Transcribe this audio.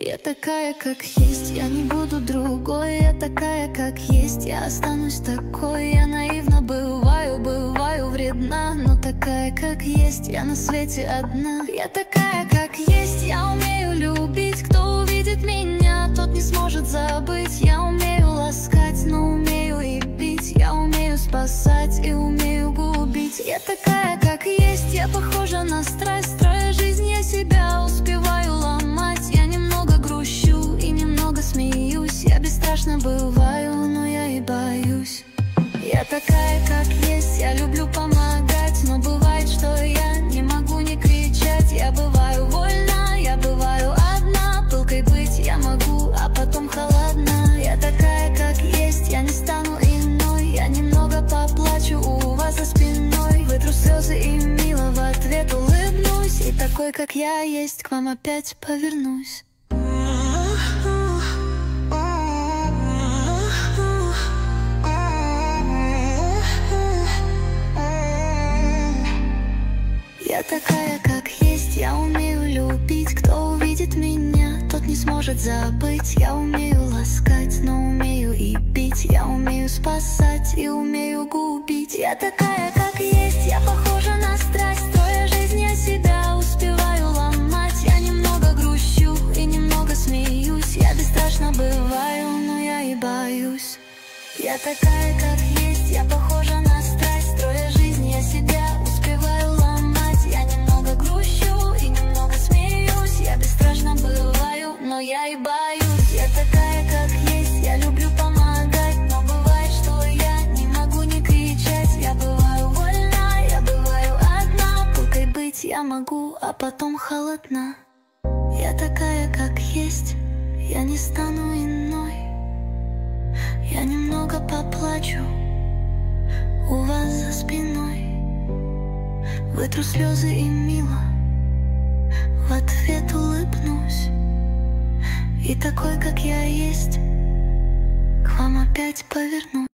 Я такая, как есть, я не буду другой. Я такая, как есть, я останусь такой. Я наивно бываю вредна, но такая, как есть, я на свете одна. Я такая, как есть, я умею любить. Кто увидит меня, тот не сможет забыть. Я умею ласкать, но умею и бить. Я умею спасать и умею губить. Я такая, как есть, я похожа на страсть. Строя жизнь, я себя успеваю ломать. Я немного грущу и немного смеюсь. Я бесстрашно бываю, но я и боюсь. Я такая, как есть, я люблю помогать. Но бывает, что я не могу не кричать. Я бываю вольна, я бываю одна. Пылкой быть я могу, а потом холодна. Я такая, как есть, я не стану иной. Я немного поплачу у вас за спиной. Вытру слезы и мило в ответ улыбнусь. И такой, как я есть, к вам опять повернусь. Я такая, как есть, я умею любить. Кто увидит меня, тот не сможет забыть. Я умею ласкать, но умею и бить. Я умею спасать и умею губить. Я такая, как есть, я похожа на страсть. Строя жизнь, я себя успеваю ломать. Я немного грущу и немного смеюсь. Я бесстрашно бываю, но я и боюсь. Я такая, как есть, я похожа на страсть. Строя жизнь, я себя успеваю ломать. Я немного грущу и немного смеюсь. Я бесстрашно бываю, но я и боюсь. Я такая, как есть, я люблю помогать. Но бывает, что я не могу не кричать. Я бываю вольна, я бываю одна. Пылкой быть я могу, а потом холодна. Я такая, как есть, я не стану иной. Я немного поплачу у вас за спиной. Вытру слезы и мило в ответ улыбнусь. И такой, как я есть, к вам опять повернусь.